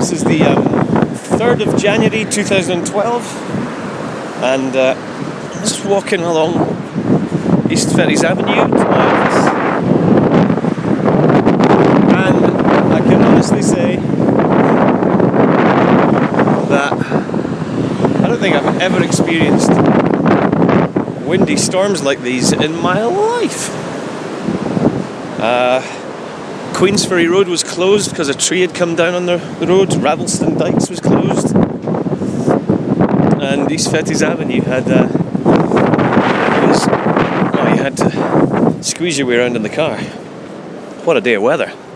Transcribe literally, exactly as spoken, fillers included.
This is the um, third of January two thousand twelve, and uh, I'm just walking along East Ferries Avenue to my office, and I can honestly say that I don't think I've ever experienced windy storms like these in my life. Uh, Queensferry Road was closed because a tree had come down on the road. Ravelston Dykes was closed, and East Fettes Avenue had uh, it was, oh, you had to squeeze your way around in the car. What a day of weather!